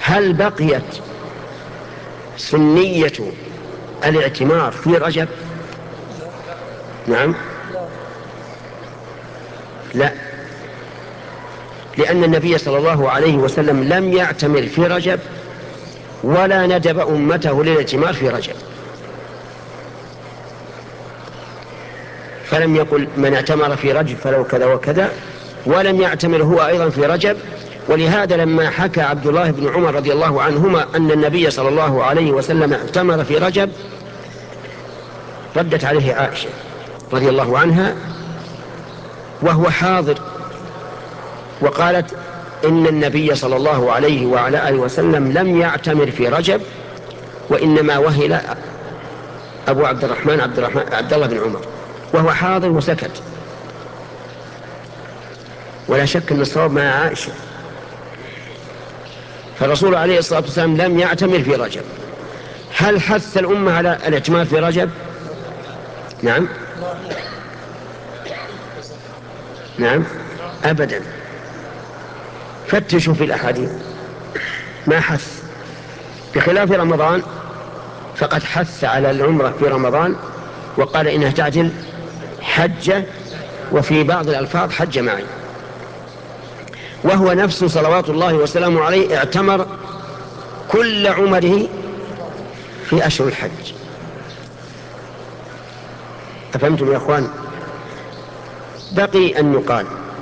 هل بقيت سنية الاعتمار في رجب؟ نعم. لا، لأن النبي صلى الله عليه وسلم لم يعتمر في رجب ولا ندب أمته للاعتمار في رجب، فلم يقل من اعتمر في رجب فلو كذا وكذا، ولم يعتمر هو أيضا في رجب. ولهذا لما حكى عبد الله بن عمر رضي الله عنهما أن النبي صلى الله عليه وسلم اعتمر في رجب، ردت عليه عائشة رضي الله عنها وهو حاضر، وقالت إن النبي صلى الله عليه وعلى آله وسلم لم يعتمر في رجب، وإنما وهل أبو عبد الله بن عمر وهو حاضر وسكت. ولا شك أن الصواب مع عائشة، فالرسول عليه الصلاة والسلام لم يعتمر في رجب. هل حث الأمة على الاعتمار في رجب؟ نعم. نعم أبدا، فتشوا في الأحاديث ما حث، بخلاف رمضان فقد حث على العمرة في رمضان وقال إنها تعدل حجة، وفي بعض الألفاظ حج معي، وهو نفسه صلوات الله وسلامه عليه اعتمر كل عمره في أشهر الحج. أفهمتم يا أخوان؟ بقي أن يقال